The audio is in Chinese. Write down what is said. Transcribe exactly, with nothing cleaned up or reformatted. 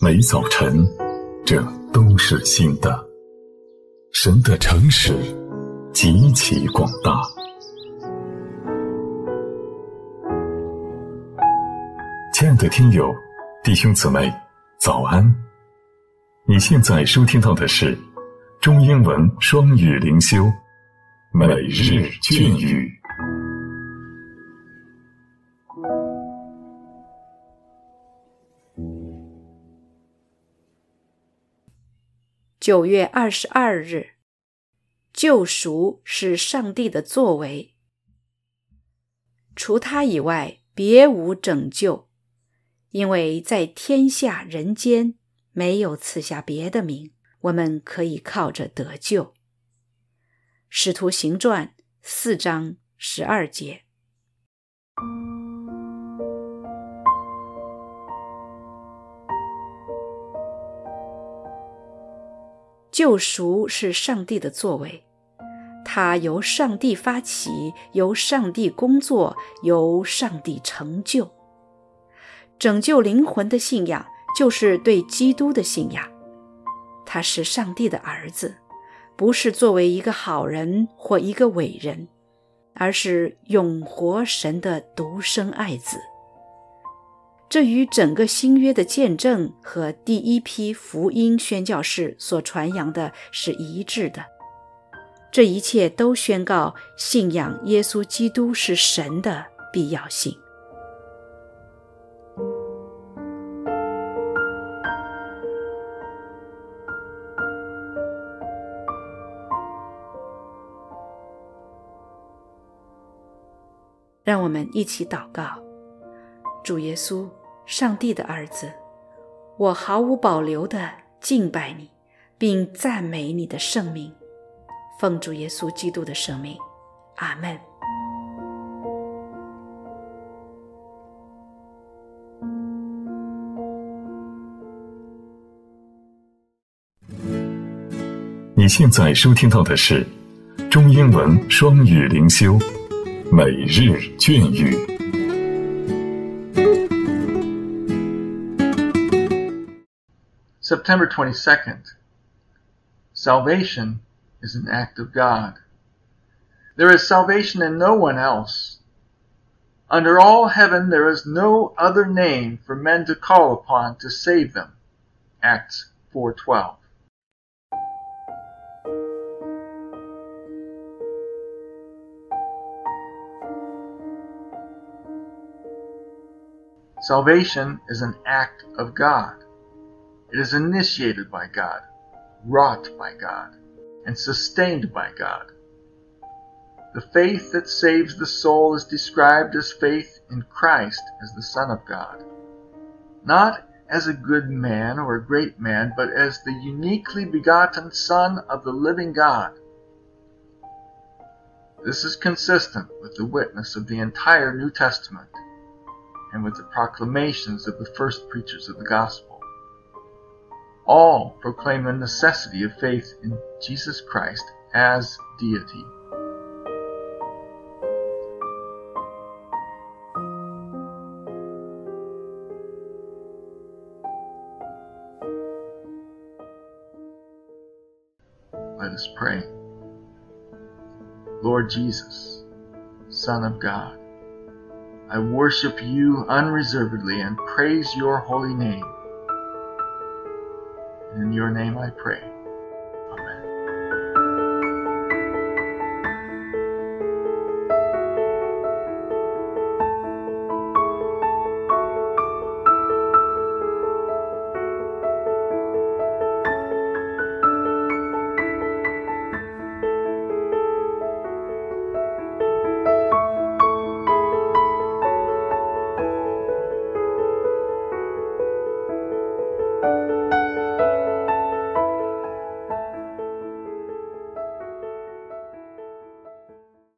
每早晨，这都是新的。神的诚实极其广大。亲爱的听友，弟兄姊妹，早安！你现在收听到的是中英文双语灵修每日隽语。 九月二十二日，救赎是上帝的作为，除他以外别无拯救，因为在天下人间没有赐下别的名，我们可以靠着得救。使徒行传四章十二节。救赎是上帝的作为，它由上帝发起，由上帝工作，由上帝成就。拯救灵魂的信仰就是对基督的信仰，他是上帝的儿子，不是作为一个好人或一个伟人，而是永活神的独生爱子。这与整个新约的见证和第一批福音宣教士所传扬的是一致的。这一切都宣告信仰耶稣基督是神的必要性。让我们一起祷告。主耶稣，上帝的儿子，我毫无保留地敬拜你，并赞美你的圣名。奉主耶稣基督的圣名，阿们。 你现在收听到的是中英文双语灵修每日隽语。 September twenty-second. Salvation is an act of God. There is salvation in no one else. Under all heaven there is no other name for men to call upon to save them. Acts four twelve. Salvation is an act of God. It is initiated by God, wrought by God, and sustained by God. The faith that saves the soul is described as faith in Christ as the Son of God, not as a good man or a great man, but as the uniquely begotten Son of the living God. This is consistent with the witness of the entire New Testament and with the proclamations of the first preachers of the gospel. All proclaim the necessity of faith in Jesus Christ as deity. Let us pray. Lord Jesus, Son of God, I worship you unreservedly and praise your holy name. In your name I pray.